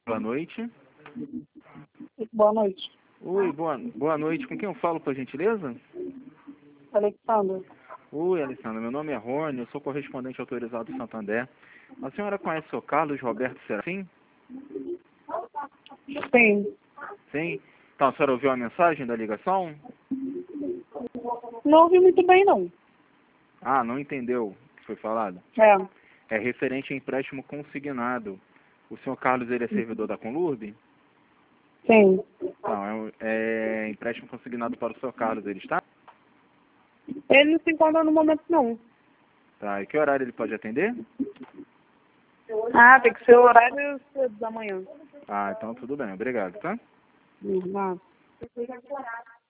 Boa noite. Boa noite. Oi, boa noite. Com quem eu falo, por gentileza? Alexandre. Oi, Alessandra. Meu nome é Rony, eu sou correspondente autorizado do Santander. A senhora conhece o Carlos Roberto Serafim? Sim. Sim. Então, a senhora ouviu a mensagem da ligação? Não ouvi muito bem, não. Ah, não entendeu o que foi falado? É. É referente a empréstimo consignado. O senhor Carlos, ele é servidor da Conlurb? Sim. Não, é empréstimo consignado para o senhor Carlos, ele está? Ele não se encontra no momento, não. Tá, e que horário ele pode atender? Ah, tem que ser o horário cedo da manhã. Ah, então tudo bem, obrigado, tá? Não.